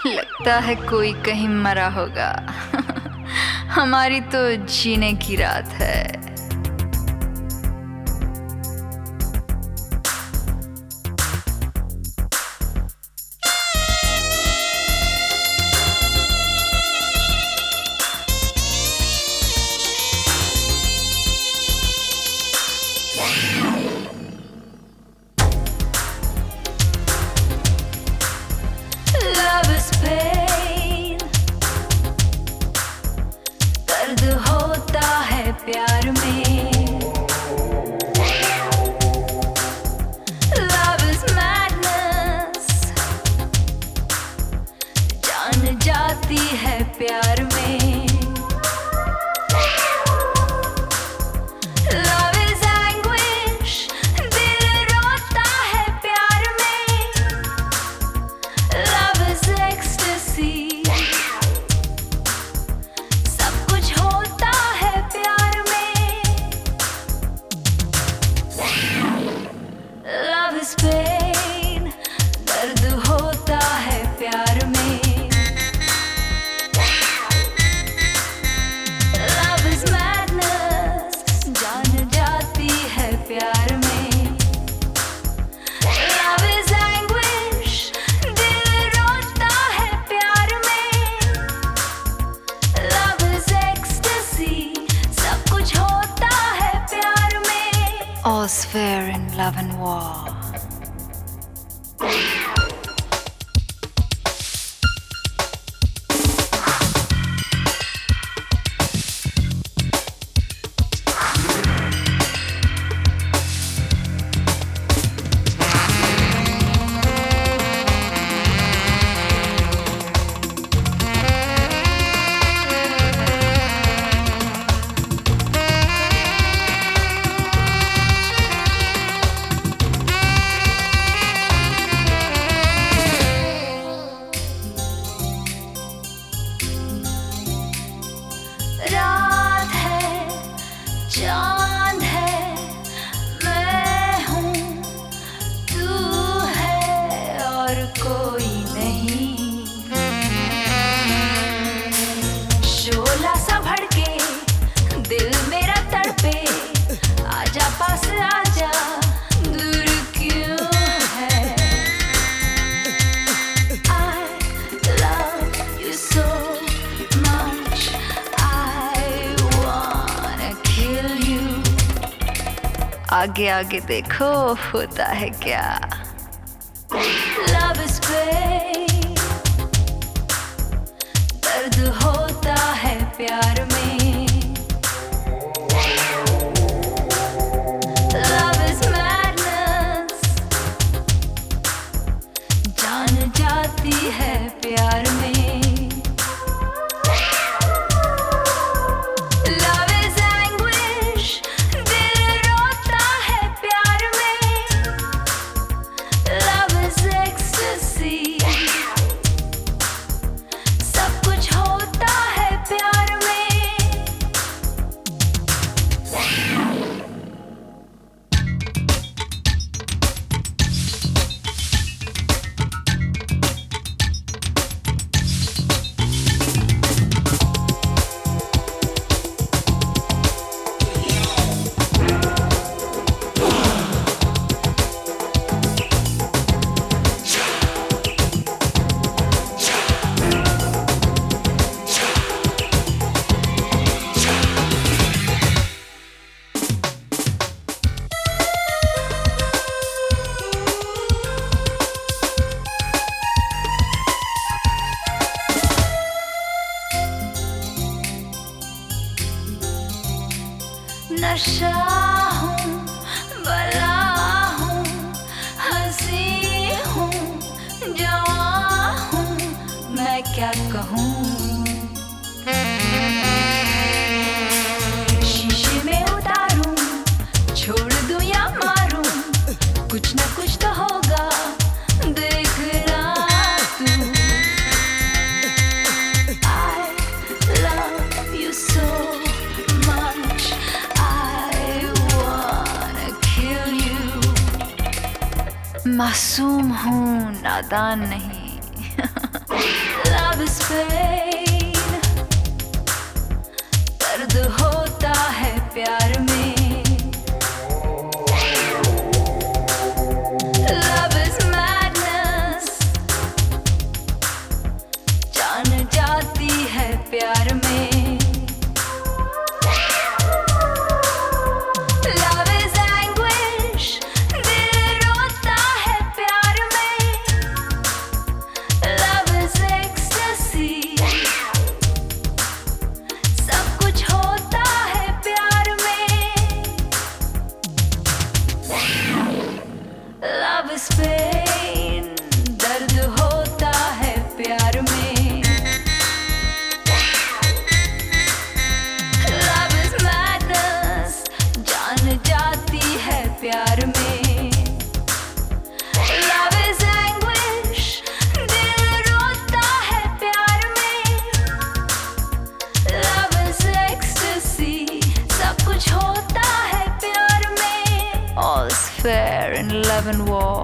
लगता है कोई कहीं मरा होगा। हमारी तो जीने की रात है। Love is pain, दर्द होता है प्यार में। Love is madness, जान जाती है प्यार में। Love is anguish, दिल रोता है प्यार में। Love is ecstasy, सब कुछ होता है प्यार में। Love is pain, दर्द होता है प्यार में। Love is madness, जान जाती है प्यार में। Love is anguish, दिल रोता है प्यार में। Love is ecstasy, सब कुछ होता है प्यार में। All's fair in love and war. रात है, चांद है, मैं हूँ, तू है और कोई नहीं। शोला सा भड़के, दिल मेरा तड़पे, आजा पास आजा, दूर क्यों है। I love you so much, I wanna kill you. आगे आगे देखो होता है क्या। Love is pain, दर्द होता है प्यार में। Love is madness, जान जाती है प्यार में। Love is anguish, दिल रोता है प्यार में। Love is ecstasy, सब कुछ होता है प्यार में। नशा हूँ, बला हूँ, हंसी हूँ, जवां हूँ, मैं क्या कहूँ। शीशे में उतारूं, छोड़ दूं या मारूं, कुछ न कुछ तो होगा, देखना तू। I love you so much, I wanna kill you. मासूम हूँ, नादान नहीं। is pain, दर्द होता है प्यार में. Love is madness, जान जाती है प्यार में. Love is anguish, दिल रोता है प्यार में. Love is ecstasy, सब कुछ होता है प्यार में. Love is pain, दर्द होता है प्यार में. Love is madness, जान जाती है प्यार में. Love is anguish, दिल रोता है प्यार में. Love is ecstasy, सब कुछ होता है प्यार में. All's fair in love and war.